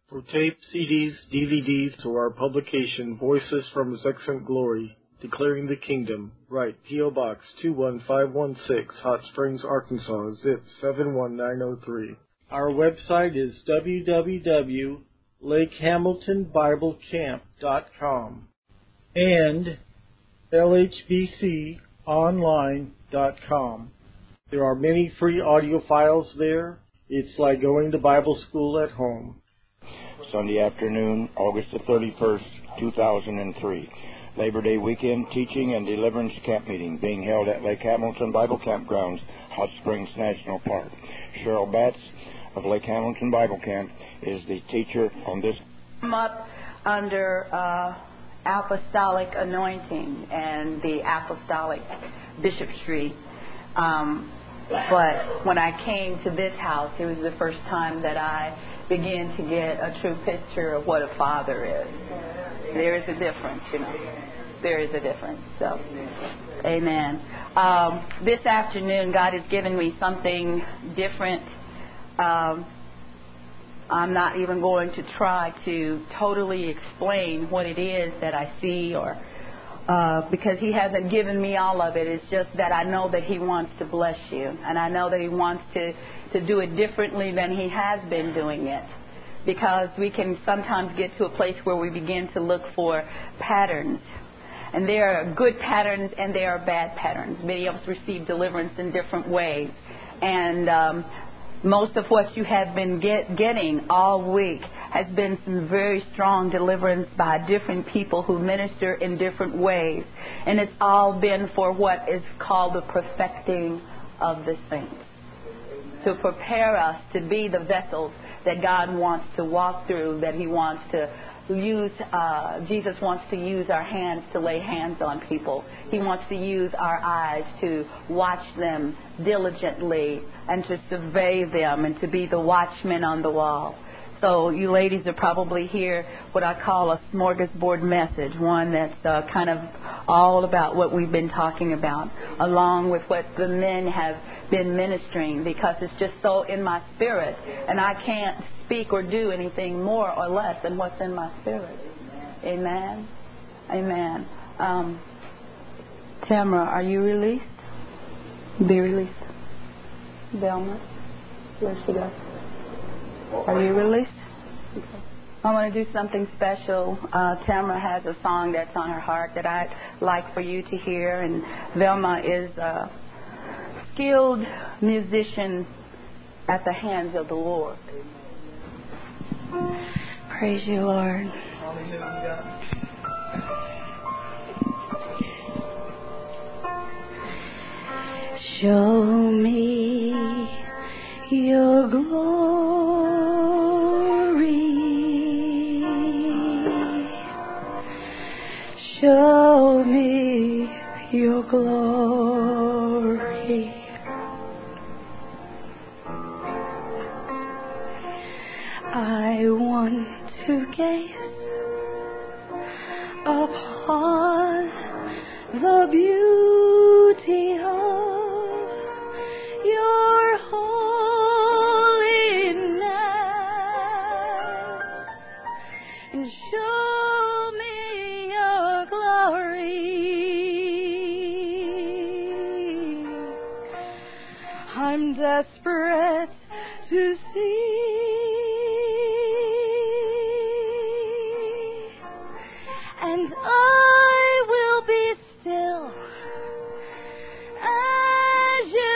For tape, CDs, DVDs, to our publication, Voices from His Excellent Glory, Declaring the Kingdom, write P.O. Box 21516, Hot Springs, Arkansas, zip 71903. Our website is www.lakehamiltonbiblecamp.com and lhbconline.com. There are many free audio files there. It's like going to Bible school at home. Sunday afternoon, August the 31st, 2003. Labor Day weekend teaching and deliverance camp meeting being held at Lake Hamilton Bible Campgrounds, Hot Springs National Park. Cheryl Batts of Lake Hamilton Bible Camp is the teacher on this. I'm up under apostolic anointing and the apostolic bishopry. But when I came to this house, it was the first time that I began to get a true picture of what a father is. There is a difference, There is a difference. So, amen. This afternoon, God has given me something different. I'm not even going to try to totally explain what it is that I see, or because He hasn't given me all of it. It's just that I know that He wants to bless you, and I know that He wants to do it differently than He has been doing it. Because we can sometimes get to a place where we begin to look for patterns. And there are good patterns and there are bad patterns. Many of us receive deliverance in different ways. And most of what you have been getting all week has been some very strong deliverance by different people who minister in different ways. And it's all been for what is called the perfecting of the saints. To prepare us to be the vessels that God wants to walk through, that He wants to use. Jesus wants to use our hands to lay hands on people. He wants to use our eyes to watch them diligently and to survey them and to be the watchman on the wall. So you ladies are probably here what I call a smorgasbord message, one that's kind of all about what we've been talking about, along with what the men have been ministering, because it's just so in my spirit, and I can't speak or do anything more or less than what's in my spirit. Amen. Amen. Tamara, are you released? Be released. Velma, where should I? Are you released? Okay. I want to do something special. Tamara has a song that's on her heart that I'd like for you to hear, and Velma is a skilled musician at the hands of the Lord. Praise you, Lord. Show me your glory. Show me your glory. I want to gaze upon the beauty of your holiness, and show me your glory. I'm desperate to see, and I will be still as you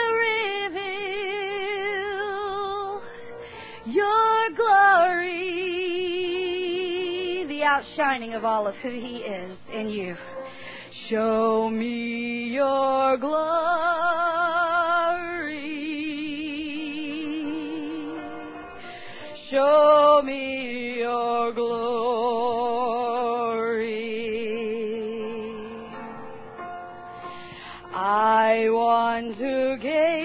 reveal your glory, the outshining of all of who He is in you. Show me your glory. Show me your glory. I want to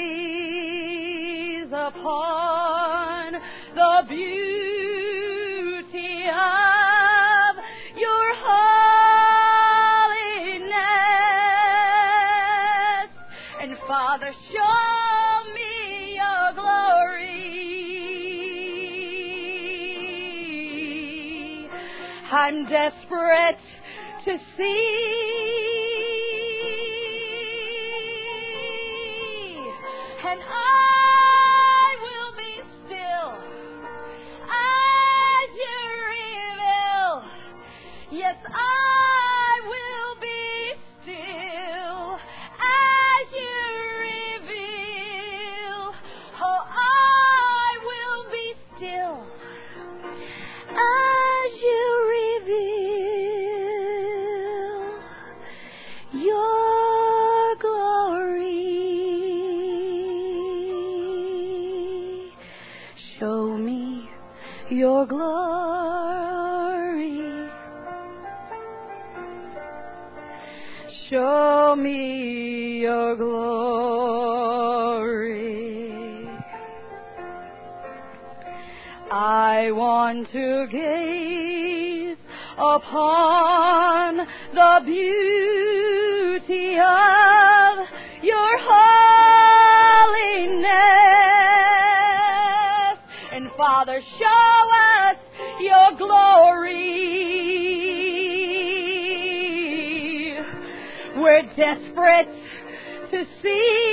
gaze upon the beauty of your holiness. And Father, show me your glory. I'm desperate to see. And I will be still as you reveal. Yes, I will be still as you reveal. Oh, I will be still as you reveal your glory. Show me your glory. Show me your glory. I want to gaze upon the beauty of your holiness. And Father, show us your glory. We're desperate to see.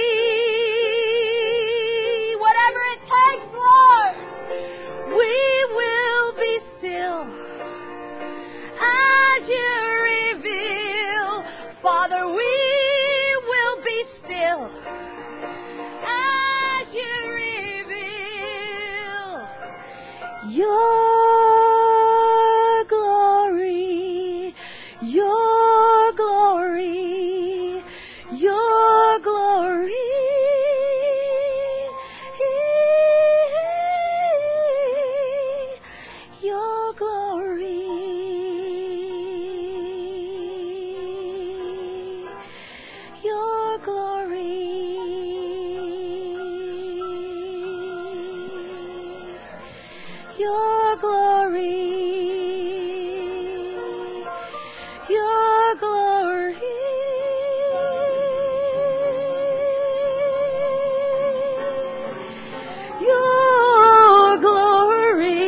Whatever it takes, Lord, we will be still as you reveal. Father, we will be still as you reveal your glory, your glory, your glory. Your glory, your glory, your glory, your glory. Your glory,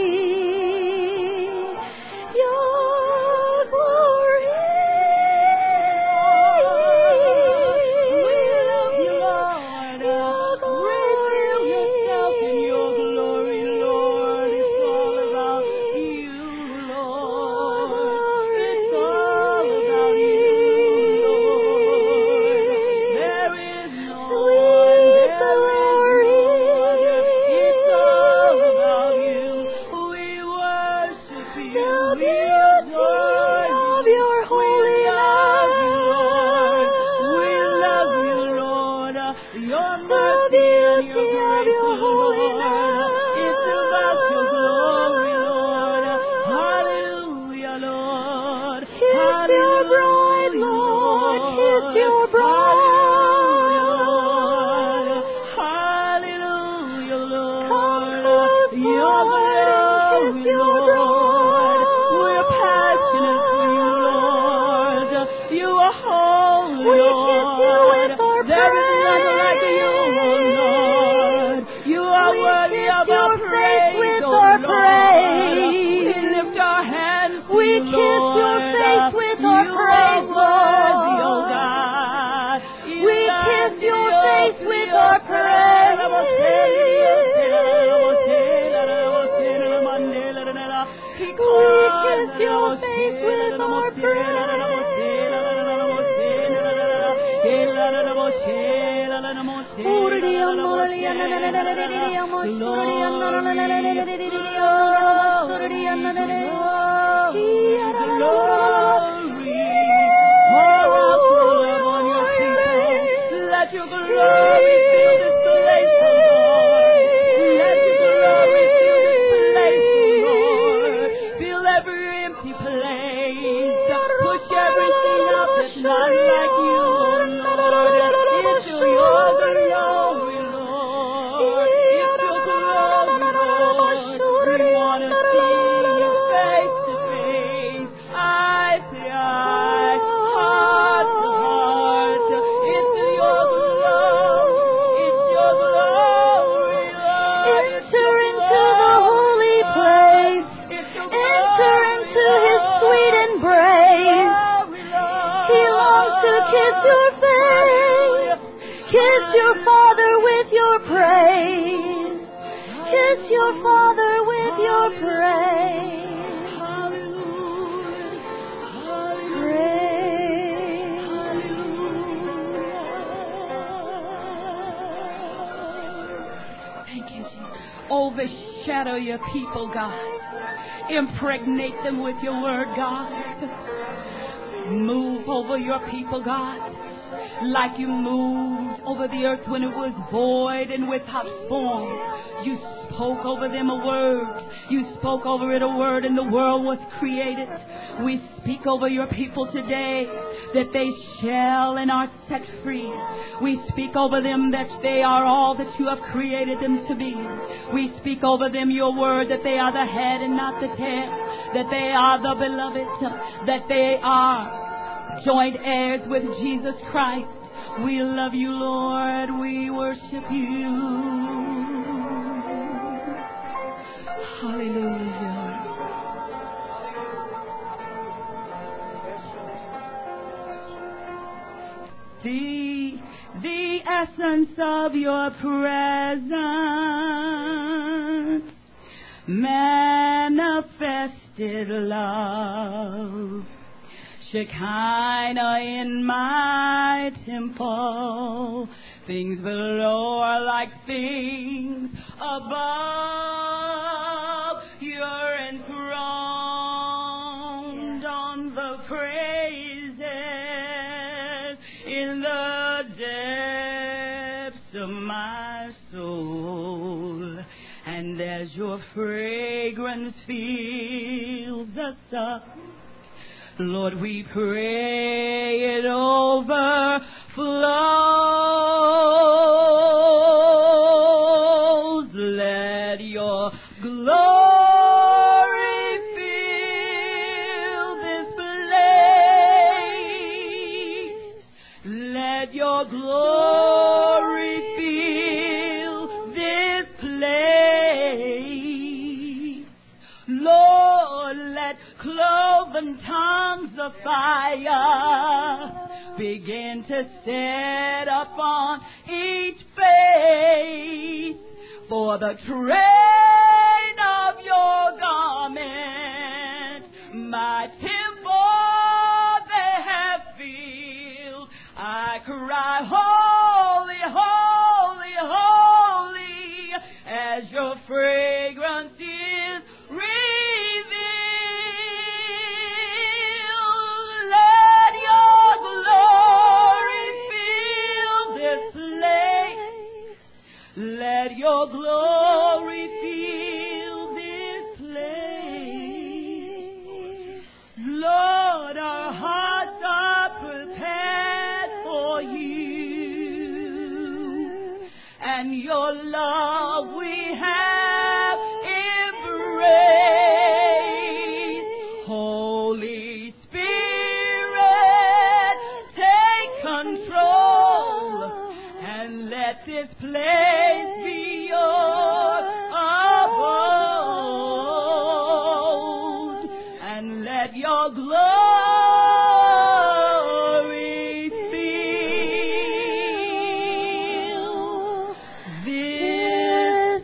your glory. We love you, Lord. Reveal yourself in your glory, Lord. It's all about you, Lord. It's all about you, Lord. There is no one, glory. It's all about you. We worship you. We adore you. Your holy love. We love you, Lord. Your mercy and your grace, Lord. It's about your glory, Lord. Hallelujah, Lord. Kiss your bride, Lord. Kiss your bride. Hallelujah, Lord. Come close, your glory, Lord. We're passionate for you, Lord. You are holy, Lord. There is none like you, Lord. You are worthy of our praise, oh Lord. We lift our hands to you, Lord. We kiss your face with our praise, Lord. Oh God. We kiss your face with our praise. We kiss your face with our Let your glory fill this place, Lord. Let your glory fill this place, Lord. Fill every empty place. Push everything out that's not like you, Lord. It's your glory, Lord. It's your glory, Lord. We want to see you face to face, eye to eye, heart to heart. It's your glory. your face. Kiss your Father with your praise. Kiss your Father with your praise. Overshadow your people, God. Impregnate them with your word, God. Move over your people, God, like you moved over the earth when it was void and without form. You spoke over them a word. You spoke over it a word, and the world was created. We speak over your people today that they shall and are set free. We speak over them that they are all that you have created them to be. We speak over them your word, that they are the head and not the tail, that they are the beloved, that they are joint heirs with Jesus Christ. We love you, Lord. We worship you. Hallelujah. The essence of your presence, manifested love, Shekinah in my temple, things below are like things above. You're enthroned on the praises in the depths of my soul. And as your fragrance fills us up, Lord, we pray it overflows. Let your glory fill this place. Let your glory fill this place. Lord, let cloven tongues of fire begin to set upon each face, for the train of your garment my temple they have filled. I cry, holy, holy, holy, as your fragrance is revealed. Let your glory fill this place. Let your glory fill this place. Lord, our hearts are prepared for you, and your love we have embraced. Holy Spirit, take control and let this place be your abode, and let your glory fill this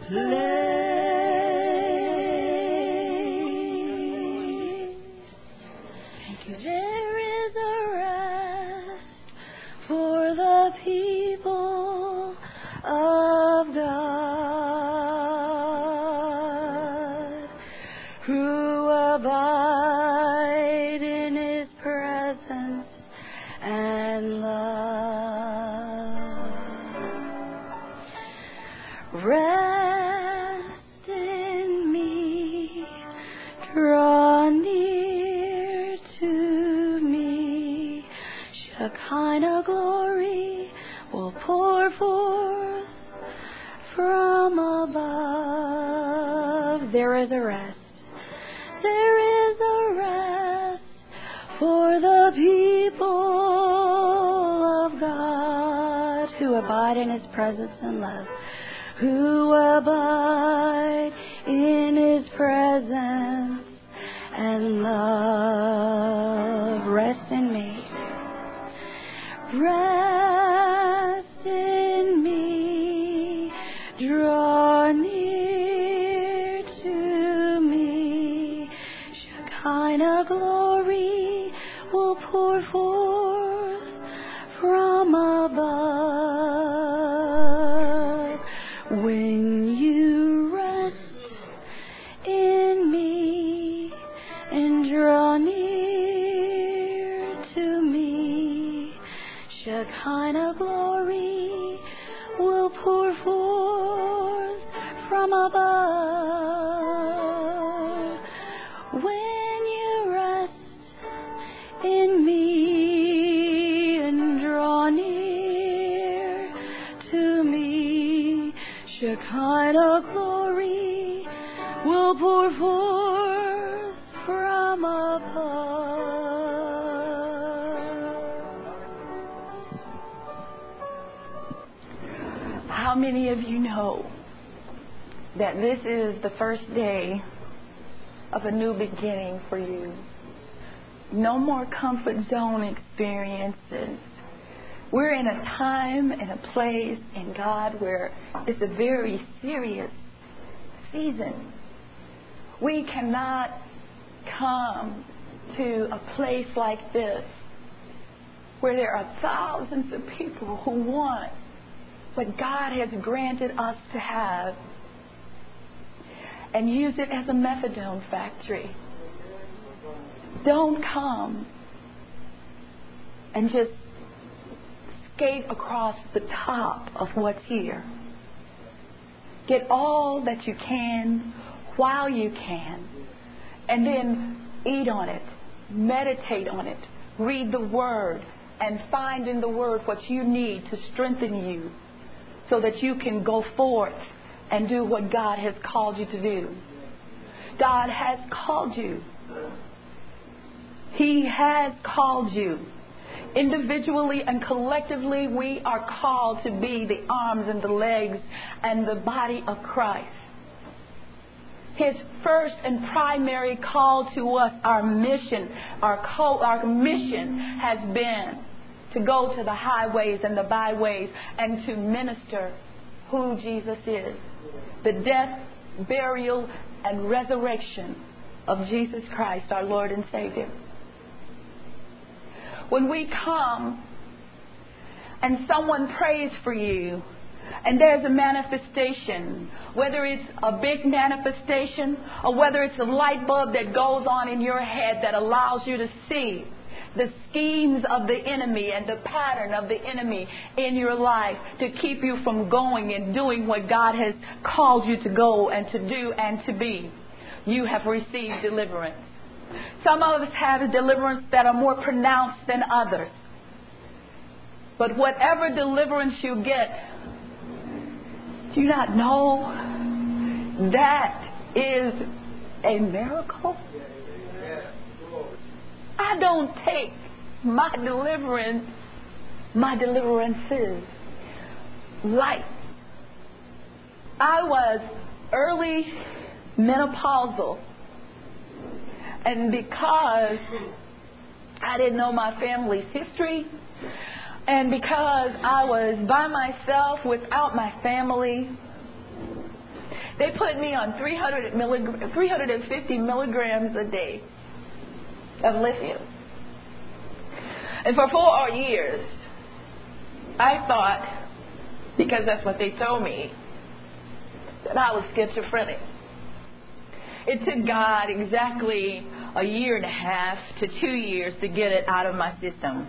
place. Thank you. There is a rest for the people of God who abide in His presence and love. Rest in me, draw near to me. Shekinah glory will pour forth from above. There is a rest. There is a rest for the people of God who abide in His presence and love. Who abide in His presence and love. Rest in me. Rest in me, draw near to me. Shekinah glory will pour forth from above. When you rest in me and draw near to me, Shekinah glory will pour forth from above. When you rest in me and draw near to me, Shekinah glory will pour forth from above. How many of you know that this is the first day of a new beginning for you? No more comfort zone experiences. We're in a time and a place in God where it's a very serious season. We cannot come to a place like this where there are thousands of people who want what God has granted us to have and use it as a methadone factory. Don't come and just skate across the top of what's here. Get all that you can while you can, and then eat on it, meditate on it, read the Word, and find in the Word what you need to strengthen you so that you can go forth and do what God has called you to do. God has called you. He has called you. Individually and collectively, we are called to be the arms and the legs and the body of Christ. His first and primary call to us, our mission has been to go to the highways and the byways and to minister who Jesus is. The death, burial, and resurrection of Jesus Christ, our Lord and Savior. When we come and someone prays for you and there's a manifestation, whether it's a big manifestation or whether it's a light bulb that goes on in your head that allows you to see the schemes of the enemy and the pattern of the enemy in your life to keep you from going and doing what God has called you to go and to do and to be, you have received deliverance. Some of us have deliverance that are more pronounced than others. But whatever deliverance you get, do you not know that is a miracle? I don't take my deliverances light. I was early menopausal. And because I didn't know my family's history, and because I was by myself without my family, they put me on 350 milligrams a day of lithium. And for 4 years, I thought, because that's what they told me, that I was schizophrenic. It took God exactly 1.5 to 2 years to get it out of my system.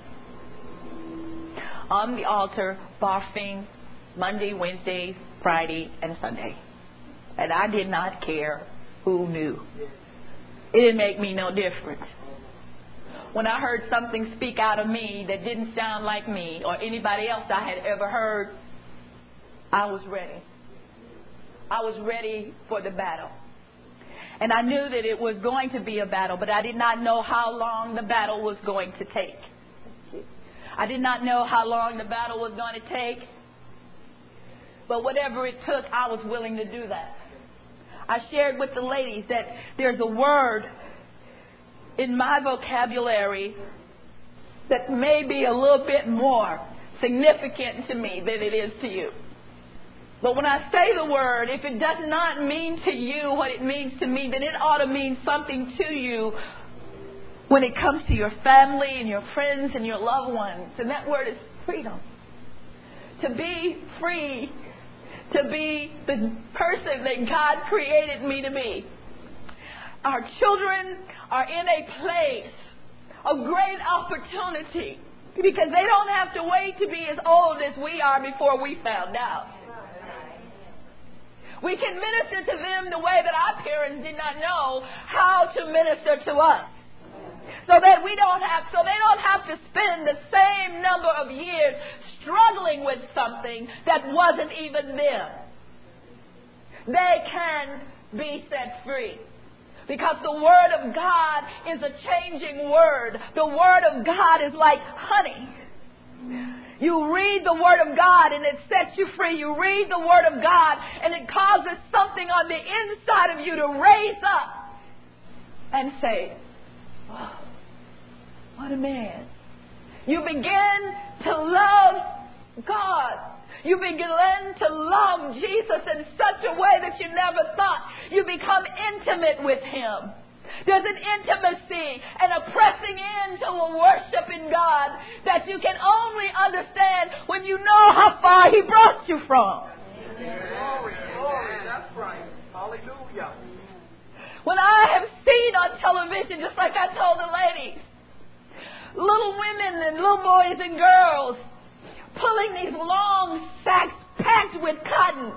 On the altar, barfing Monday, Wednesday, Friday, and Sunday. And I did not care who knew. It didn't make me no difference. When I heard something speak out of me that didn't sound like me or anybody else I had ever heard, I was ready. I was ready for the battle. And I knew that it was going to be a battle, but I did not know how long the battle was going to take. I did not know how long the battle was going to take. But whatever it took, I was willing to do that. I shared with the ladies that there's a word in my vocabulary that may be a little bit more significant to me than it is to you. But when I say the word, if it does not mean to you what it means to me, then it ought to mean something to you when it comes to your family and your friends and your loved ones. And that word is freedom. To be free. To be the person that God created me to be. Our children are in a place of great opportunity because they don't have to wait to be as old as we are before we found out. We can minister to them the way that our parents did not know how to minister to us. So that they don't have to spend the same number of years struggling with something that wasn't even them. They can be set free. Because the Word of God is a changing Word. The Word of God is like honey. You read the Word of God and it sets you free. You read the Word of God and it causes something on the inside of you to raise up and say, oh, what a man. You begin to love God. You begin to love Jesus in such a way that you never thought. You become intimate with Him. There's an intimacy and a pressing into a worship in God that you can only understand when you know how far He brought you from. Glory, glory, that's right. Hallelujah. When I have seen on television, just like I told the ladies, little women and little boys and girls pulling these long sacks packed with cotton.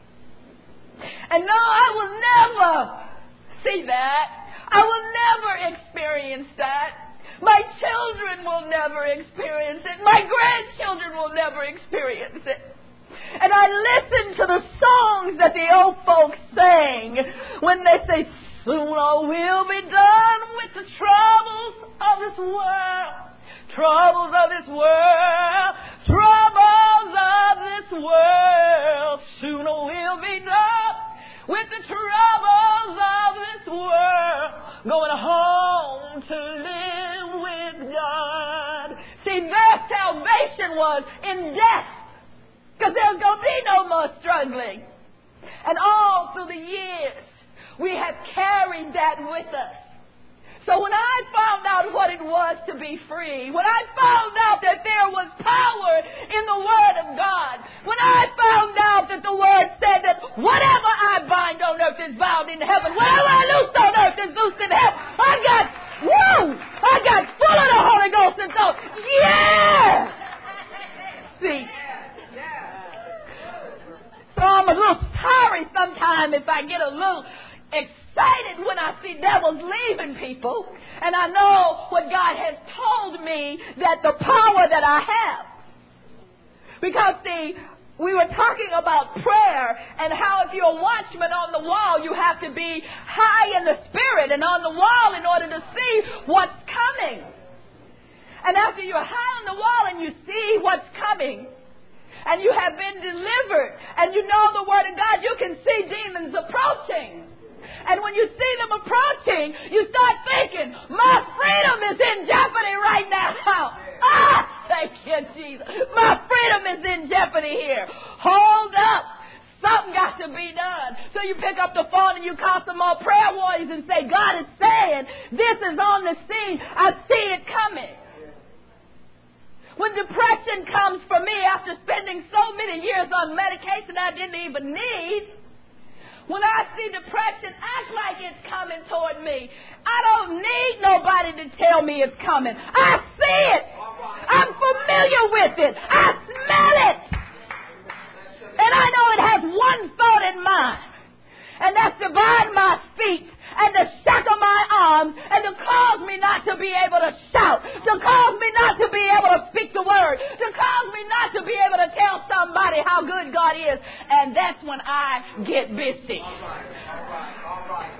And no, I will never see that. I will never experience that. My children will never experience it. My grandchildren will never experience it. And I listen to the songs that the old folks sang when they say, soon all will be done with the troubles of this world. Troubles of this world. Troubles of this world. Soon all will be done with the troubles of this world. Going home to live with God. See, their salvation was in death. Because there's going to be no more struggling. And all through the years, we have carried that with us. So when I found out what it was to be free, when I found out that there was power in the Word of God, when I found out that the Word said that whatever I bind on earth is bound in heaven, whatever I loose on earth is loosed in heaven, I got full of the Holy Ghost and thought, yeah! See? So I'm a little sorry sometimes if I get a little excited when I see devils leaving people, and I know what God has told me that the power that I have. Because we were talking about prayer and how if you're a watchman on the wall, you have to be high in the spirit and on the wall in order to see what's coming. And after you're high on the wall and you see what's coming, and you have been delivered, and you know the Word of God, you can see demons approaching. And when you see them approaching, you start thinking, my freedom is in jeopardy right now. Thank you, Jesus. My freedom is in jeopardy here. Hold up. Something got to be done. So you pick up the phone and you call some more prayer warriors and say, God is saying, this is on the scene. I see it coming. When depression comes for me after spending so many years on medication I didn't even need, when I see depression act like it's coming toward me, I don't need nobody to tell me it's coming. I see it. I'm familiar with it. I smell it. And I know it has one thought in mind. And that's to bind my feet and to shackle my arms and to cause me not to be able to shout, to cause me not to be able to speak the word, to cause me not to be able to tell somebody how good God is. And that's when I get busy. All right.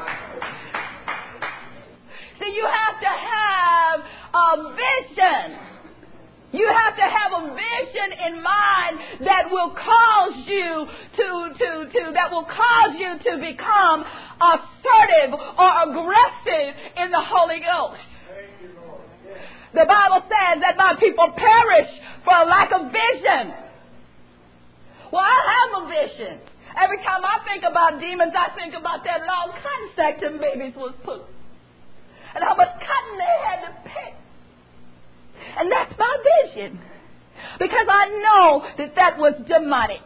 See, you have to have a vision. You have to have a vision in mind that will cause you to become assertive or aggressive in the Holy Ghost. The Bible says people perish for a lack of vision. Well, I have a vision. Every time I think about demons, I think about that long cotton sack them babies was put. And how much cotton they had to pick. And that's my vision. Because I know that that was demonic.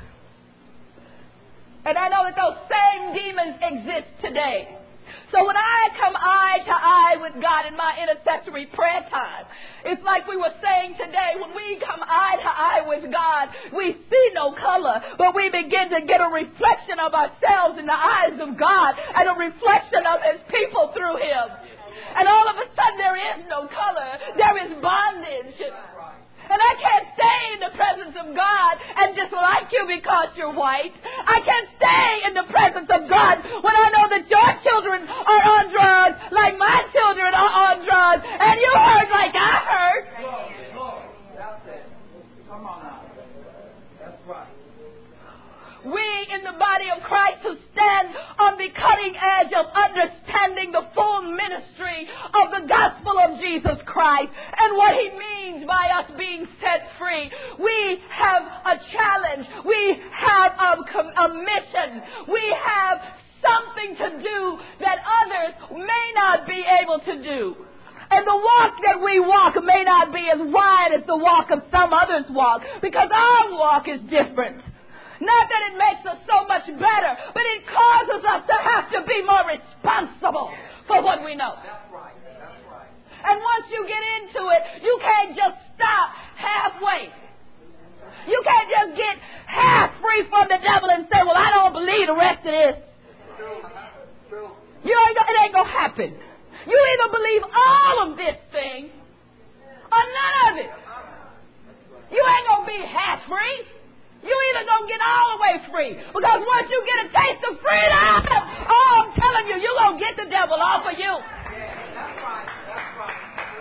And I know that those same demons exist today. So when I come eye to eye with God in my intercessory prayer time, it's like we were saying today, when we come eye to eye with God, we see no color, but we begin to get a reflection of ourselves in the eyes of God and a reflection of His people through Him. And all of a sudden there is no color. There is bondage. And I can't stay in the presence of God and dislike you because you're white. I can't stay in the presence of God when I know that your children are on drugs like my children are on drugs. And you hurt like I hurt. That's it. Come on now. That's right. We in the body of Christ who stand on the cutting edge of understanding the full ministry of the gospel of Jesus Christ and what He means by us being set free. We have a challenge. We have a mission. We have something to do that others may not be able to do. And the walk that we walk may not be as wide as the walk of some others walk, because our walk is different. Not that it makes us so much better, but it causes us to have to be more responsible for what we know. That's right. That's right. And once you get into it, you can't just stop halfway. You can't just get half free from the devil and say, well, I don't believe the rest of this. True. It ain't going to happen. You either believe all of this thing or none of it. You ain't going to be half free. You either going to get all the way free. Because once you get a taste of freedom, oh, I'm telling you, you're going to get the devil off of you. That's right. That's right.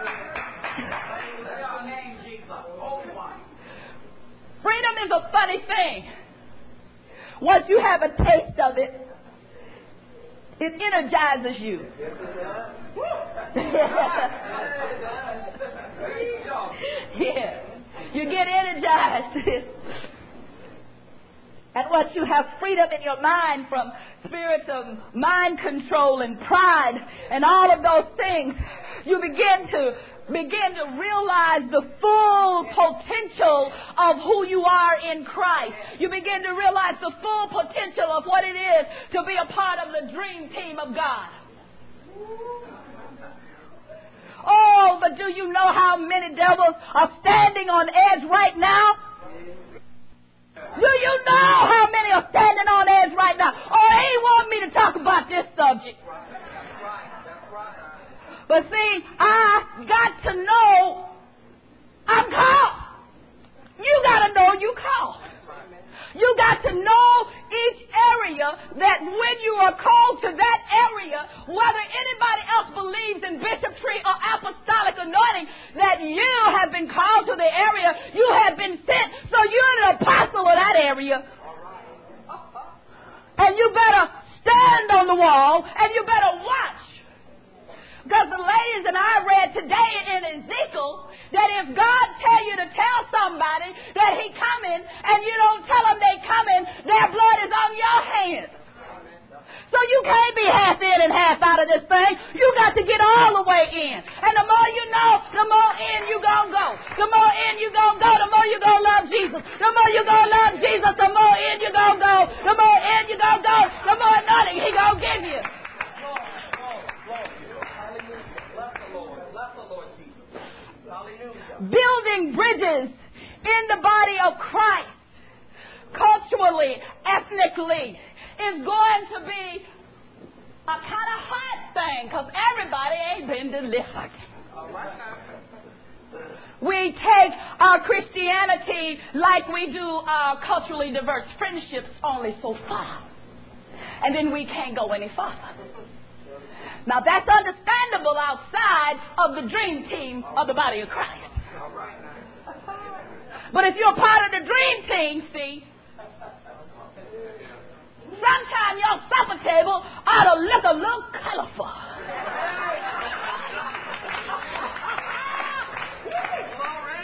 Say our name, Jesus. Holy One. Freedom is a funny thing. Once you have a taste of it, it energizes you. Yeah. You get energized. And once you have freedom in your mind from spirits of mind control and pride and all of those things, you begin to realize the full potential of who you are in Christ. You begin to realize the full potential of what it is to be a part of the dream team of God. Oh, but do you know how many devils are standing on edge right now? Do you know how many are standing on edge right now? Oh, he want me to talk about this subject. But see, I got to know I'm called. You got to know you called. You got to know each area, that when you are called to that area, whether anybody else believes in bishopry or apostolic anointing, that you have been called to the area, you have been sent, so you're an apostle of that area. And you better stand on the wall, and you better watch. Because the ladies and I read today in Ezekiel that if God tell you to tell somebody that He coming and you don't tell them they coming, their blood is on your hands. So you can't be half in and half out of this thing. You got to get all the way in. And the more you know, the more in you gonna go. The more in you gonna go, the more you gonna love Jesus. The more you gonna love Jesus, the more in you gonna go. The more in you gonna go, the more anointing He gonna give you. Building bridges in the body of Christ, culturally, ethnically, is going to be a kind of hot thing because everybody ain't been delivered. We take our Christianity like we do our culturally diverse friendships only so far. And then we can't go any farther. Now that's understandable outside of the dream team of the body of Christ. But if you're part of the dream team, see, sometimes your supper table ought to look a little colorful.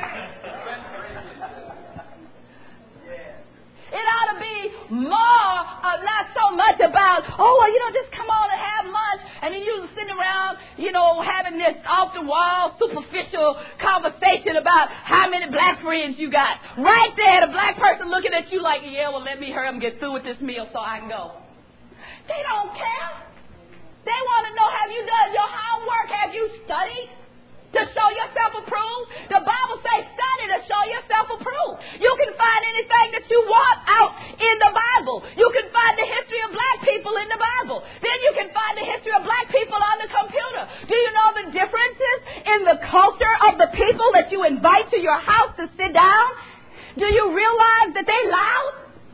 you sitting around, having this off-the-wall, superficial conversation about how many black friends you got. Right there, the black person looking at you like, yeah, well, let me hurry up and get through with this meal so I can go. They don't care. They want to know, have you done your homework? Have you studied to show yourself approved? The Bible says study to show yourself approved. You can find anything that you want out in the Bible. You can find the history of black people in the Bible. Then you can find the history of black people on the computer. Do you know the differences in the culture of the people that you invite to your house to sit down? Do you realize that they loud?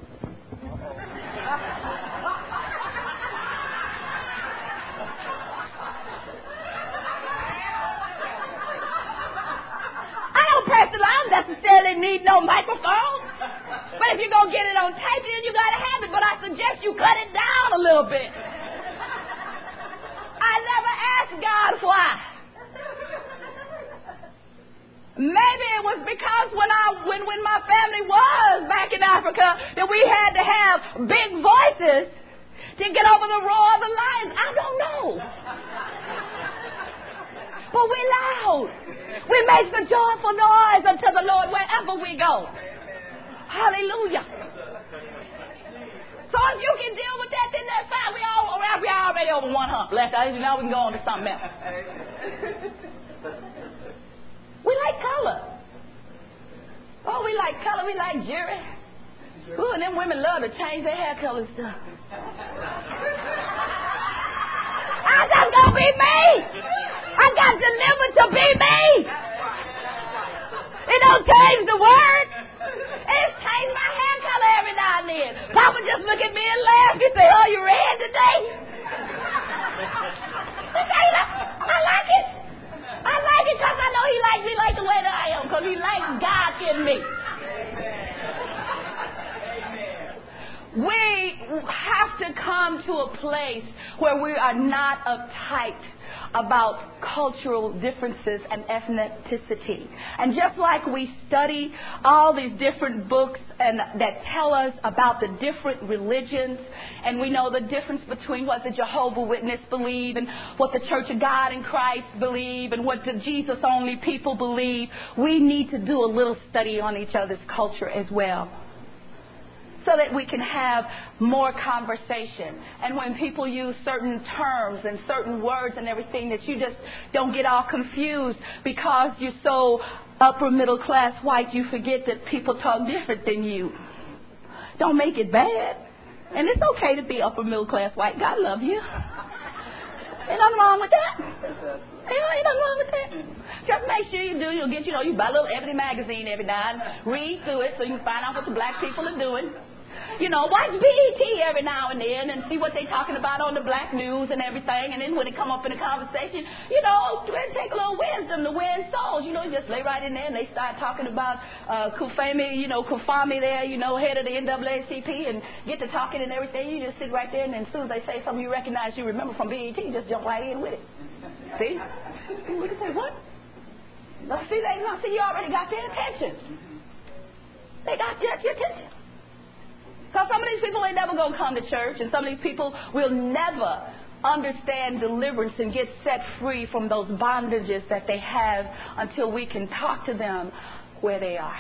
Personally, I don't necessarily need no microphone. But if you're going to get it on tape, then you got to have it. But I suggest you cut it down a little bit. I never asked God why. Maybe it was because when my family was back in Africa that we had to have big voices to get over the roar of the lions. I don't know. But we're loud. We make the joyful noise unto the Lord wherever we go. Hallelujah. So if you can deal with that, then that's fine. We already over one hump. Now we can go on to something else. We like color. Oh, we like color. We like jewelry. Ooh, and them women love to change their hair color and stuff. I'm just going to be me. I got delivered to be me. It don't change the word. It's changed my hair color every now and then. Papa just look at me and laugh. He say, oh, you red today? I like it. I like it because I know he likes me like the way that I am, because he likes God in me. We have to come to a place where we are not uptight about cultural differences and ethnicity. And just like we study all these different books and that tell us about the different religions, and we know the difference between what the Jehovah's Witness believe and what the Church of God in Christ believe and what the Jesus-only people believe, we need to do a little study on each other's culture as well, so that we can have more conversation. And when people use certain terms and certain words and everything, that you just don't get all confused because you're so upper middle class white, you forget that people talk different than you. Don't make it bad. And it's okay to be upper middle class white. God love you. Ain't nothing wrong with that. Ain't nothing wrong with that. Just make sure you do. You buy a little Ebony magazine every now and read through it so you can find out what the black people are doing. Watch BET every now and then and see what they're talking about on the black news and everything. And then when it come up in a conversation, take a little wisdom to win souls. You just lay right in there and they start talking about Kufami there, head of the NAACP, and get to talking and everything. You just sit right there, and then as soon as they say something you recognize, you remember from BET, you just jump right in with it. See? We can say, what? See, you already got their attention. They got your attention. Because some of these people ain't never going to come to church, and some of these people will never understand deliverance and get set free from those bondages that they have until we can talk to them where they are.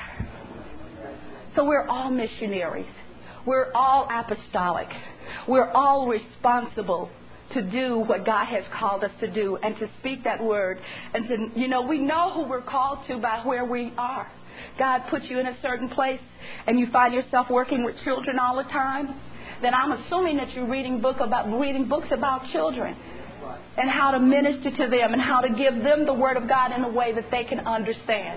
So we're all missionaries. We're all apostolic. We're all responsible to do what God has called us to do and to speak that word. And to, we know who we're called to by where we are. God puts you in a certain place and you find yourself working with children all the time, then I'm assuming that you're reading books about children and how to minister to them and how to give them the Word of God in a way that they can understand.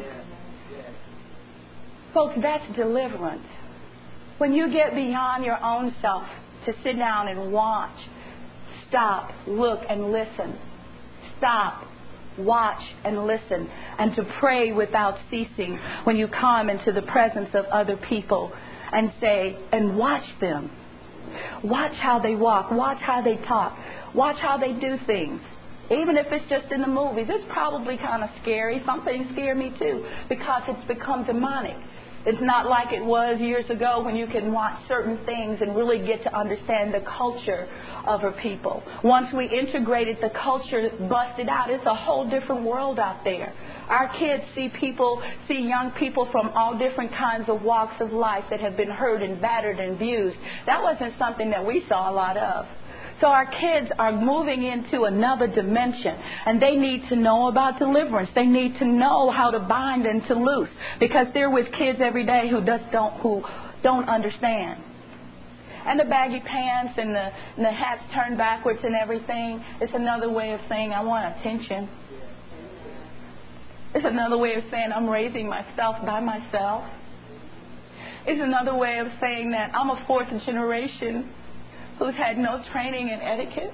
Folks, that's deliverance. When you get beyond your own self to sit down and watch, stop, look, and listen. Stop, watch, and listen, and to pray without ceasing when you come into the presence of other people and say, and watch them. Watch how they walk. Watch how they talk. Watch how they do things. Even if it's just in the movies, it's probably kind of scary. Some things scare me too because it's become demonic. It's not like it was years ago when you can watch certain things and really get to understand the culture of her people. Once we integrated the culture, busted out, it's a whole different world out there. Our kids see young people from all different kinds of walks of life that have been hurt and battered and abused. That wasn't something that we saw a lot of. So our kids are moving into another dimension, and they need to know about deliverance. They need to know how to bind and to loose, because they're with kids every day who don't understand. And the baggy pants and the hats turned backwards and everything, it's another way of saying I want attention. It's another way of saying I'm raising myself by myself. It's another way of saying that I'm a fourth generation who's had no training in etiquette.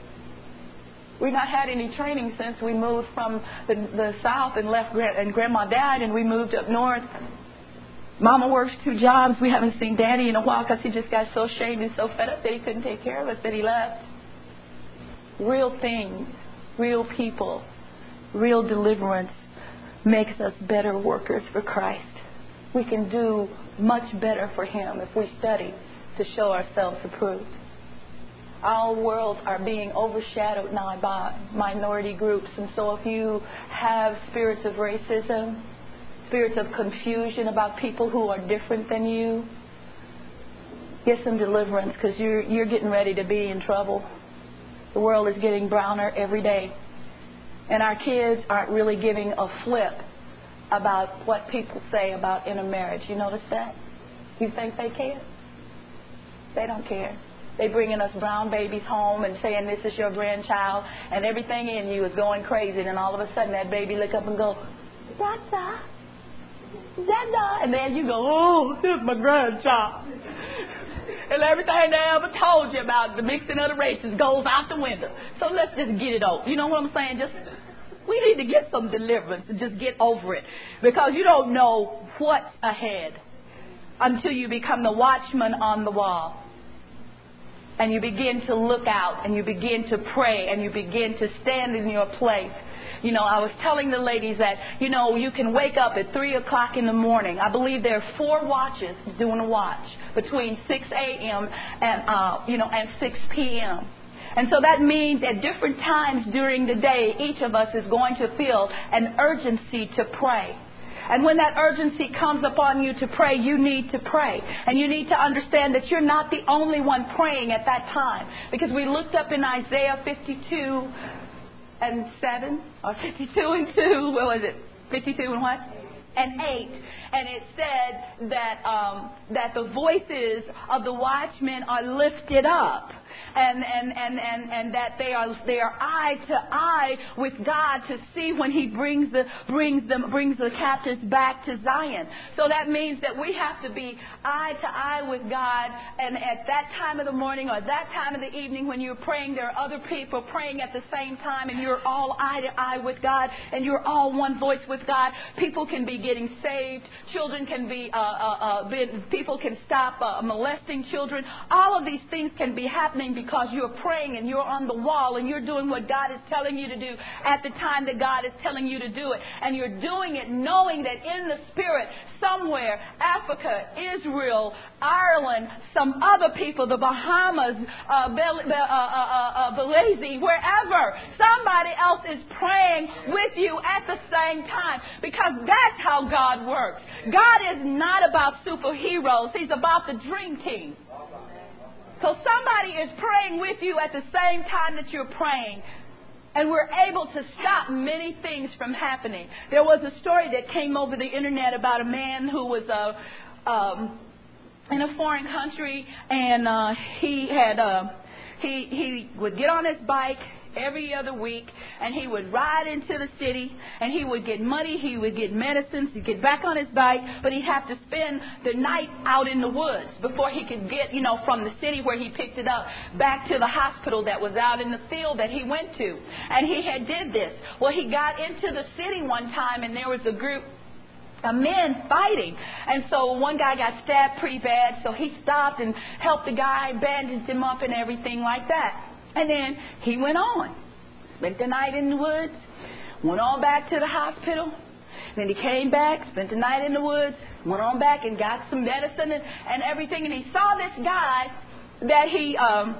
We've not had any training since we moved from the South and left, and Grandma died, and we moved up north. Mama works 2 jobs. We haven't seen Daddy in a while because he just got so ashamed and so fed up that he couldn't take care of us that he left. Real things, real people, real deliverance makes us better workers for Christ. We can do much better for Him if we study to show ourselves approved. Our worlds are being overshadowed now by minority groups. And so if you have spirits of racism, spirits of confusion about people who are different than you, get some deliverance, because you're getting ready to be in trouble. The world is getting browner every day. And our kids aren't really giving a flip about what people say about intermarriage. You notice that? You think they care? They don't care. They bringing us brown babies home and saying this is your grandchild, and everything in you is going crazy. And then all of a sudden that baby look up and go, Dada, Dada. And then you go, oh, this is my grandchild. And everything they ever told you about the mixing of the races goes out the window. So let's just get it over. You know what I'm saying? We need to get some deliverance and just get over it. Because you don't know what's ahead until you become the watchman on the wall. And you begin to look out, and you begin to pray, and you begin to stand in your place. You know, I was telling the ladies that, you know, you can wake up at 3 o'clock in the morning. I believe there are 4 watches doing a watch between 6 a.m. and 6 p.m. And so that means at different times during the day, each of us is going to feel an urgency to pray. And when that urgency comes upon you to pray, you need to pray. And you need to understand that you're not the only one praying at that time. Because we looked up in Isaiah 52 and 7, or 52 and 2, what was it? 52 and what? And 8. And it said that the voices of the watchmen are lifted up. And that they are eye to eye with God to see when He brings the captives back to Zion. So that means that we have to be eye to eye with God. And at that time of the morning or that time of the evening when you're praying, there are other people praying at the same time, and you're all eye to eye with God, and you're all one voice with God. People can be getting saved. Children can be people can stop molesting children. All of these things can be happening because you're praying and you're on the wall and you're doing what God is telling you to do at the time that God is telling you to do it. And you're doing it knowing that in the Spirit, somewhere, Africa, Israel, Ireland, some other people, the Bahamas, Belize, wherever, somebody else is praying with you at the same time, because that's how God works. God is not about superheroes. He's about the dream team. So somebody is praying with you at the same time that you're praying. And we're able to stop many things from happening. There was a story that came over the internet about a man who was in a foreign country, and he would get on his bike every other week, and he would ride into the city, and he would get money, he would get medicines, he'd get back on his bike, but he'd have to spend the night out in the woods before he could get, from the city where he picked it up back to the hospital that was out in the field that he went to. And he had did this. Well, he got into the city one time, and there was a group of men fighting. And so one guy got stabbed pretty bad, so he stopped and helped the guy, bandaged him up and everything like that. And then he went on, spent the night in the woods, went on back to the hospital. Then he came back, spent the night in the woods, went on back and got some medicine and everything. And he saw this guy that he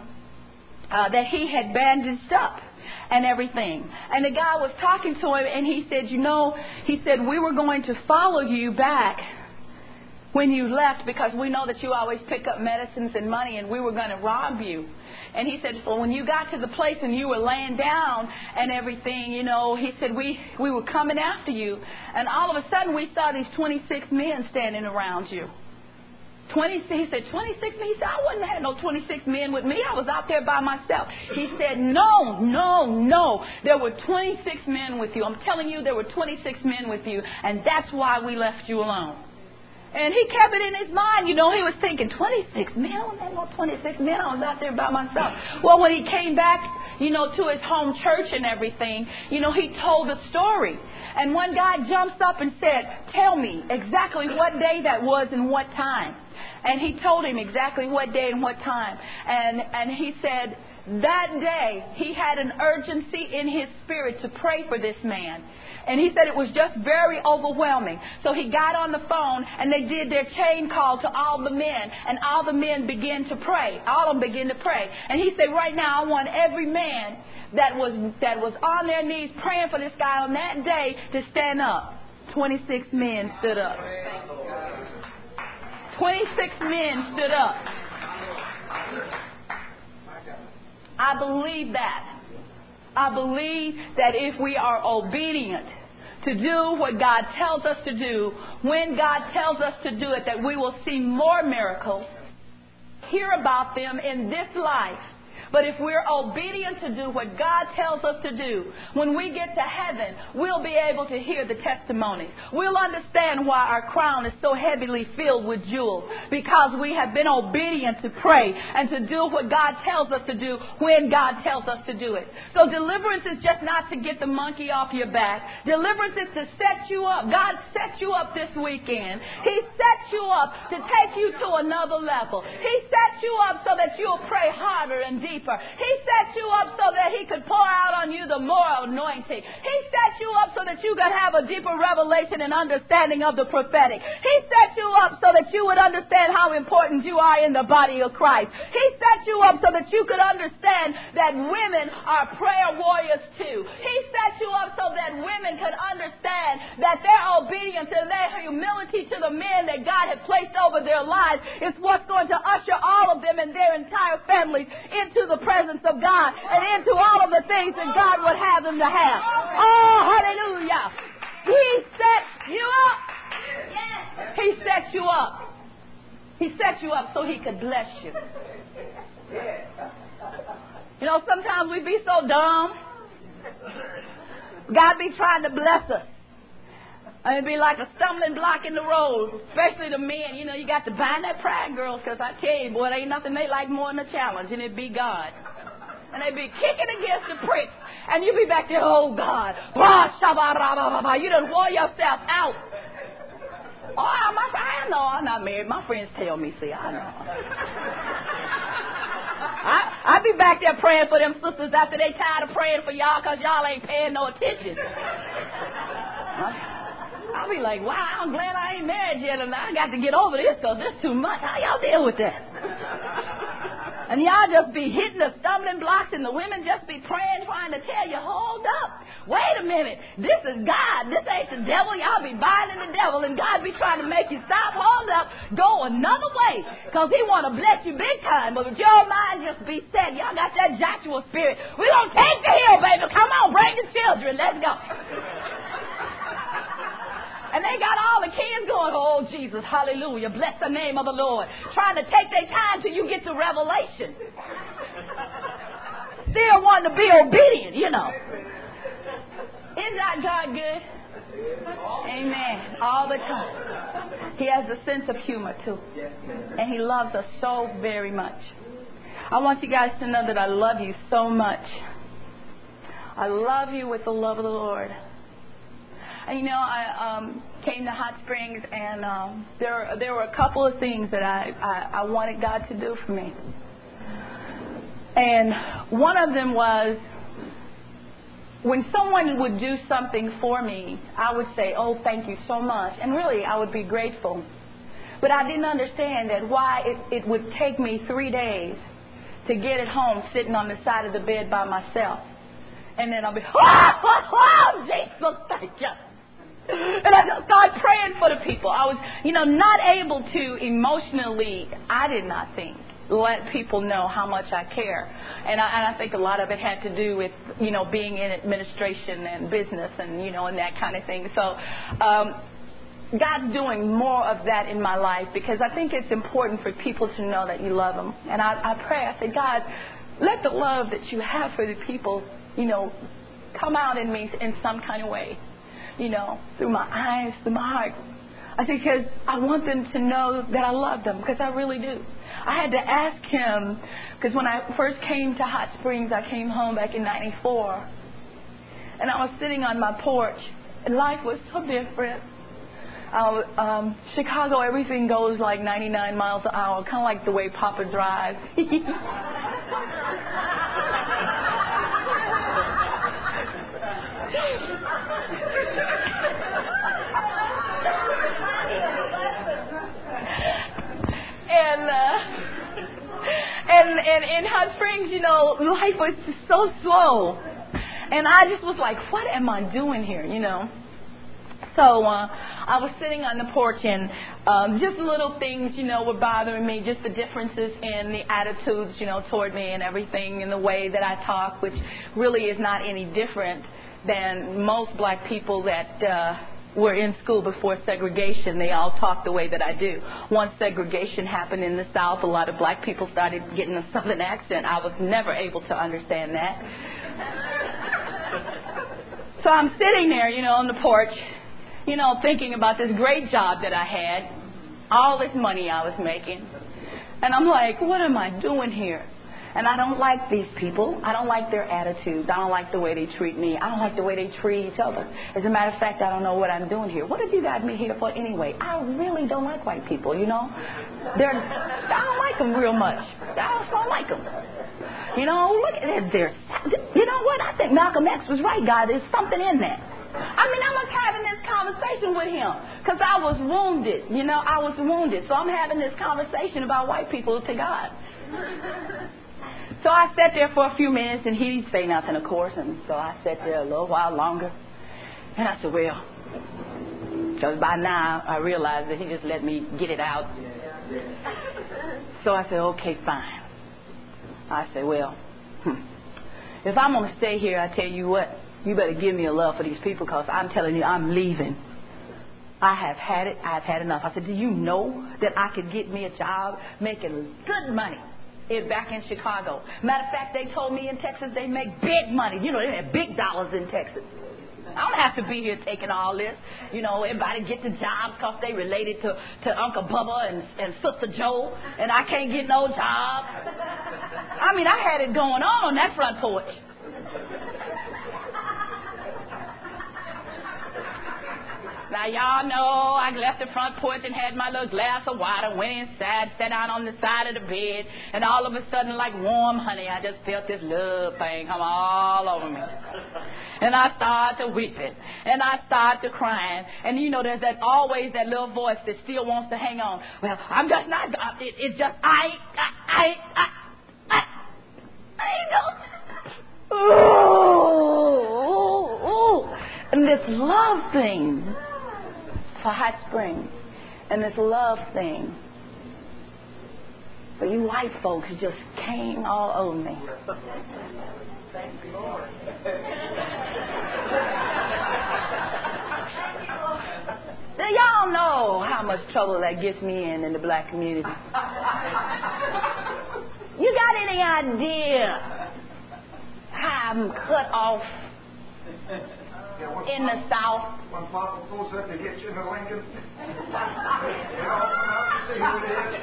had bandaged up and everything. And the guy was talking to him, and he said, we were going to follow you back when you left because we know that you always pick up medicines and money, and we were going to rob you. And he said, so when you got to the place and you were laying down and everything, he said, we were coming after you. And all of a sudden we saw these 26 men standing around you. He said, 26 men? He said, I wouldn't have had no 26 men with me. I was out there by myself. He said, no. There were 26 men with you. I'm telling you, there were 26 men with you. And that's why we left you alone. And he kept it in his mind. He was thinking, 26 men? I don't have no 26 men. I was out there by myself. Well, when he came back, to his home church and everything, he told the story. And one guy jumps up and said, tell me exactly what day that was and what time. And he told him exactly what day and what time. And he said that day he had an urgency in his spirit to pray for this man. And he said it was just very overwhelming. So he got on the phone and they did their chain call to all the men. And all the men began to pray. All of them began to pray. And he said, right now I want every man that was on their knees praying for this guy on that day to stand up. 26 men stood up. 26 men stood up. I believe that. I believe that if we are obedient to do what God tells us to do, when God tells us to do it, that we will see more miracles, hear about them in this life. But if we're obedient to do what God tells us to do, when we get to heaven, we'll be able to hear the testimonies. We'll understand why our crown is so heavily filled with jewels. Because we have been obedient to pray and to do what God tells us to do when God tells us to do it. So deliverance is just not to get the monkey off your back. Deliverance is to set you up. God set you up this weekend. He set you up to take you to another level. He set you up so that you'll pray harder and deeper. He set you up so that He could pour out on you the more anointing. He set you up so that you could have a deeper revelation and understanding of the prophetic. He set you up so that you would understand how important you are in the body of Christ. He set you up so that you could understand that women are prayer warriors too. He set you up so that women could understand that their obedience and their humility to the men that God had placed over their lives is what's going to usher all of them and their entire families into the presence of God and into all of the things that God would have them to have. Oh, hallelujah. He set you up. He set you up. He set you up so He could bless you. Sometimes we be so dumb. God be trying to bless us. And it'd be like a stumbling block in the road, especially the men. You got to bind that pride, girls, because I tell you, boy, there ain't nothing they like more than a challenge, and it be God. And they be kicking against the pricks, and you be back there, oh, God. You done wore yourself out. Oh, I know I'm not married. My friends tell me, see, I know. I be back there praying for them sisters after they tired of praying for y'all because y'all ain't paying no attention. I'll be like, wow, I'm glad I ain't married yet, and I got to get over this because it's too much. How y'all deal with that? And y'all just be hitting the stumbling blocks, and the women just be praying, trying to tell you, hold up. Wait a minute. This is God. This ain't the devil. Y'all be binding the devil, and God be trying to make you stop. Hold up. Go another way because He want to bless you big time. But with your mind just be set. Y'all got that Joshua spirit. We're going to take the hill, baby. Come on, bring the children. Let's go. And they got all the kids going, oh, Jesus, hallelujah, bless the name of the Lord. Trying to take their time till you get to Revelation. Still wanting to be obedient, Isn't that God good? Amen. All the time. He has a sense of humor, too. And He loves us so very much. I want you guys to know that I love you so much. I love you with the love of the Lord. And I came to Hot Springs, and there were a couple of things that I wanted God to do for me. And one of them was when someone would do something for me, I would say, oh, thank you so much. And really, I would be grateful. But I didn't understand that why it would take me 3 days to get at home sitting on the side of the bed by myself. And then I'll be, oh, Jesus, thank you. And I just started praying for the people. I was, not able to emotionally, I did not think, let people know how much I care. And I think a lot of it had to do with, being in administration and business and, and that kind of thing. So God's doing more of that in my life because I think it's important for people to know that you love them. And I pray, I say, God, let the love that you have for the people, come out in me in some kind of way, through my eyes, through my heart. I think because I want them to know that I love them, because I really do. I had to ask him, because when I first came to Hot Springs, I came home back in 94, and I was sitting on my porch, and life was so different. Chicago, everything goes like 99 miles an hour, kind of like the way Papa drives. And in Hot Springs, life was so slow. And I just was like, what am I doing here, So I was sitting on the porch, and just little things, were bothering me, just the differences in the attitudes, toward me and everything, and the way that I talk, which really is not any different than most black people that were in school before segregation. They all talk the way that I do. Once segregation happened in the South, a lot of black people started getting a Southern accent. I was never able to understand that. So I'm sitting there, on the porch, thinking about this great job that I had, all this money I was making. And I'm like, what am I doing here? And I don't like these people. I don't like their attitudes. I don't like the way they treat me. I don't like the way they treat each other. As a matter of fact, I don't know what I'm doing here. What have you got me here for anyway? I really don't like white people, I don't like them real much. I just don't like them. Look at their. You know what? I think Malcolm X was right, God. There's something in that. I was having this conversation with him because I was wounded. I was wounded. So I'm having this conversation about white people to God. So I sat there for a few minutes, and he didn't say nothing, of course. And so I sat there a little while longer. And I said, well, because by now I realized that he just let me get it out. So I said, okay, fine. I said, well, if I'm going to stay here, I tell you what, you better give me a love for these people, because I'm telling you, I'm leaving. I have had it. I've had enough. I said, do you know that I could get me a job making good money back in Chicago? Matter of fact, they told me in Texas they make big money. They have big dollars in Texas. I don't have to be here taking all this. Everybody get the jobs because they related to Uncle Bubba and Sister Joe, and I can't get no job. I had it going on that front porch. Now, y'all know I left the front porch and had my little glass of water, went inside, sat down on the side of the bed, and all of a sudden, like warm honey, I just felt this love thing come all over me. And I started to weeping, and I started to crying. And there's always that little voice that still wants to hang on. Well, I'm just not, it's just, and this love thing for Hot Springs, and this love thing for you white folks just came all over me. Thank you, Lord. Now, y'all know how much trouble that gets me in the black community. You got any idea how I'm cut off in the South? When Papa pulls up to get you in the Lincoln, I'll open up and see who it is.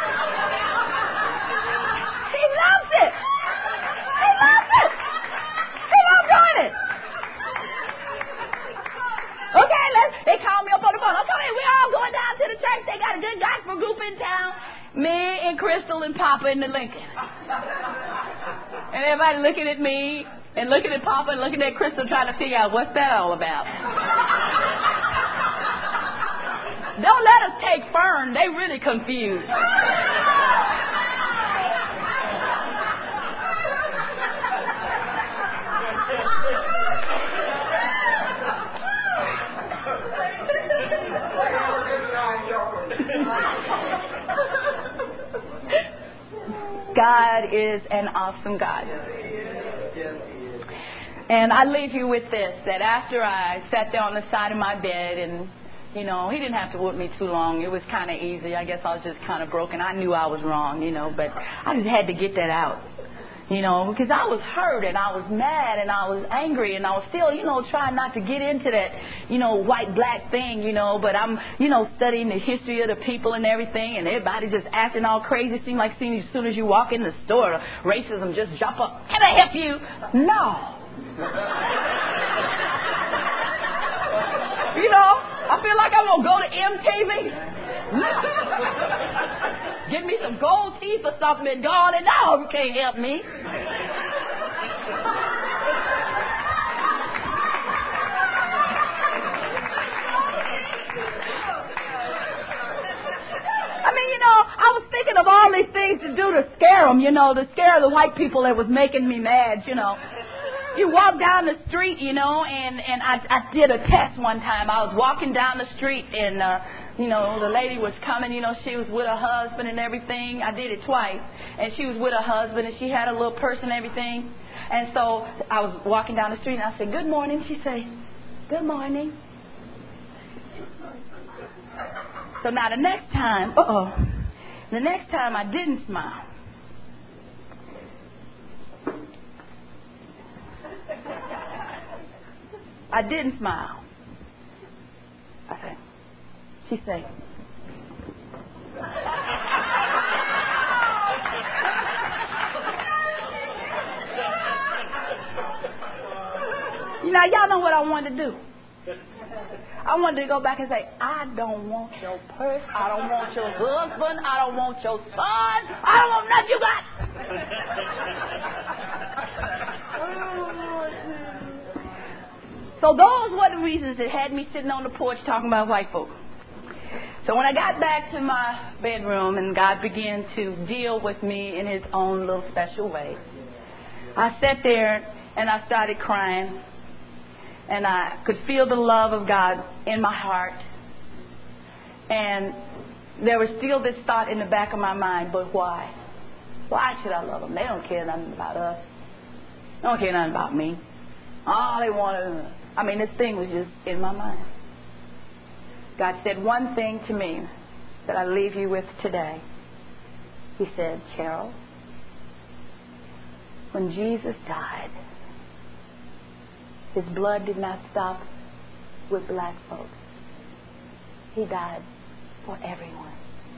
He loves it. He loves it. He loves doing it. Okay, they called me up on the phone. Oh, come in. We're all going down to the church. They got a good gospel group in town. Me and Crystal and Papa in the Lincoln. And everybody looking at me. and looking at Papa and looking at Crystal trying to figure out what's that all about. Don't let us take Fern. They really confused. God is an awesome God. And I leave you with this, that after I sat there on the side of my bed and, you know, he didn't have to whoop me too long. It was kind of easy. I guess I was just kind of broken. I knew I was wrong, you know, but I just had to get that out, you know, because I was hurt and I was mad and I was angry and I was still, you know, trying not to get into that, you know, white-black thing, you know, but I'm, you know, studying the history of the people and everything and everybody just acting all crazy. It seemed like as soon as you walk in the store, racism just jump up. Can I help you? No. You know, I feel like I'm going to go to MTV. Give me some gold teeth or something and gone and now you can't help me. I mean, you know, I was thinking of all these things to do to scare them, you know, to scare the white people that was making me mad, you know. You walk down the street, you know, and I did a test one time. I was walking down the street and, you know, the lady was coming, you know, she was with her husband and everything. I did it twice. And she was with her husband and she had a little purse and everything. And so I was walking down the street and I said, good morning. She said, good morning. So now the next time I didn't smile. I didn't smile. She said, you know, y'all know what I wanted to do. I wanted to go back and say, I don't want your purse. I don't want your husband. I don't want your son. I don't want nothing you got. So those were the reasons that had me sitting on the porch talking about white folk. So when I got back to my bedroom and God began to deal with me in his own little special way, I sat there and I started crying. And I could feel the love of God in my heart. And there was still this thought in the back of my mind, but why? Why should I love them? They don't care nothing about us. They don't care nothing about me. All they want is... I mean, this thing was just in my mind. God said one thing to me that I leave you with today. He said, Cheryl, when Jesus died, his blood did not stop with black folks. He died for everyone.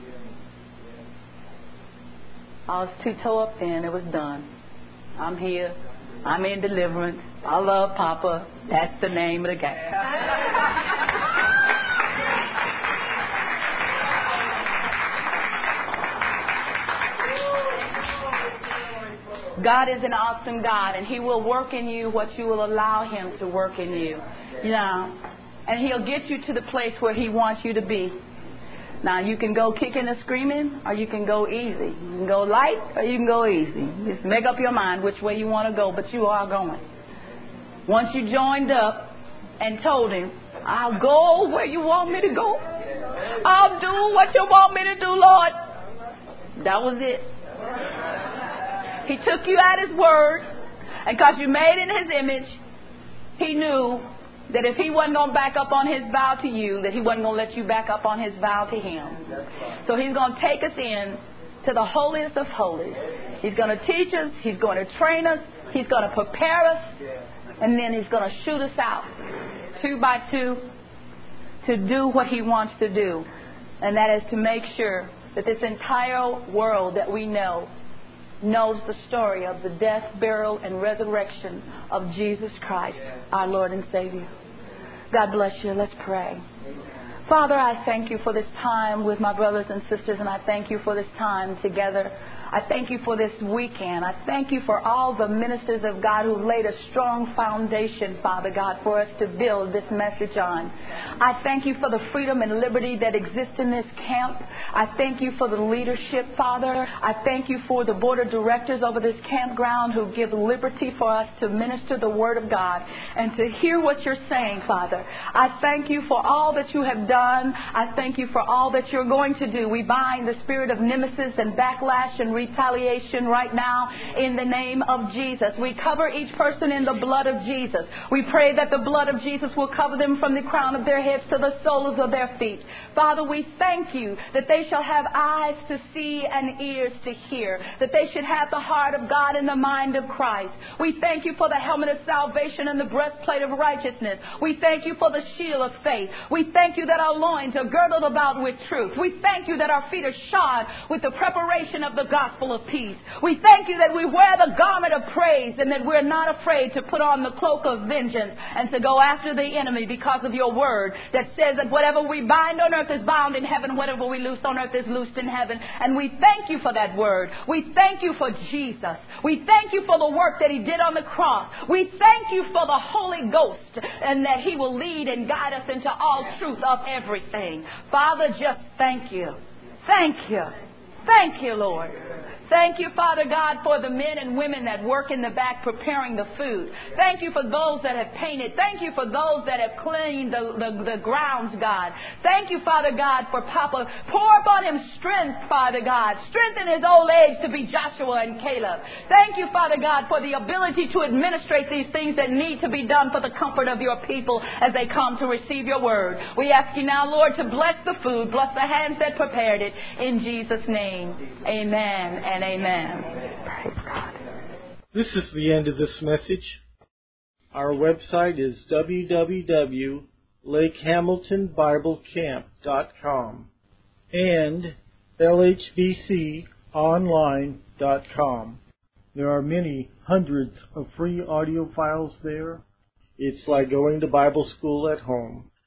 I was too toe up then. It was done. I'm here. I'm in deliverance. I love Papa. That's the name of the game. God is an awesome God, and he will work in you what you will allow him to work in you. You know, and he'll get you to the place where he wants you to be. Now, you can go kicking and screaming, or you can go easy. You can go light, or you can go easy. Just make up your mind which way you want to go, but you are going. Once you joined up and told him, I'll go where you want me to go. I'll do what you want me to do, Lord. That was it. He took you at his word, and because you made in his image, he knew that if he wasn't going to back up on his vow to you, that he wasn't going to let you back up on his vow to him. So he's going to take us in to the holiest of holies. He's going to teach us. He's going to train us. He's going to prepare us. And then he's going to shoot us out 2 by 2 to do what he wants to do. And that is to make sure that this entire world that we know knows the story of the death, burial, and resurrection of Jesus Christ, our Lord and Savior. God bless you. Let's pray. Father, I thank you for this time with my brothers and sisters, and I thank you for this time together. I thank you for this weekend. I thank you for all the ministers of God who laid a strong foundation, Father God, for us to build this message on. I thank you for the freedom and liberty that exists in this camp. I thank you for the leadership, Father. I thank you for the board of directors over this campground who give liberty for us to minister the Word of God and to hear what you're saying, Father. I thank you for all that you have done. I thank you for all that you're going to do. We bind the spirit of nemesis and backlash and retaliation right now in the name of Jesus. We cover each person in the blood of Jesus. We pray that the blood of Jesus will cover them from the crown of their heads to the soles of their feet. Father, we thank you that they shall have eyes to see and ears to hear, that they should have the heart of God and the mind of Christ. We thank you for the helmet of salvation and the breastplate of righteousness. We thank you for the shield of faith. We thank you that our loins are girdled about with truth. We thank you that our feet are shod with the preparation of the gospel of peace. We thank you that we wear the garment of praise and that we're not afraid to put on the cloak of vengeance and to go after the enemy because of your word that says that whatever we bind on earth is bound in heaven, whatever we loose on earth is loosed in heaven. And we thank you for that word. We thank you for Jesus. We thank you for the work that he did on the cross. We thank you for the Holy Ghost and that he will lead and guide us into all truth of everything. Father, just thank you. Thank you. Thank you, Lord. Thank you, Father God, for the men and women that work in the back preparing the food. Thank you for those that have painted. Thank you for those that have cleaned the grounds, God. Thank you, Father God, for Papa. Pour upon him strength, Father God. Strength in his old age to be Joshua and Caleb. Thank you, Father God, for the ability to administrate these things that need to be done for the comfort of your people as they come to receive your word. We ask you now, Lord, to bless the food, bless the hands that prepared it. In Jesus' name, amen and amen. Praise God. This is the end of this message. Our website is www.lakehamiltonbiblecamp.com and lhbconline.com. There are many hundreds of free audio files there. It's like going to Bible school at home.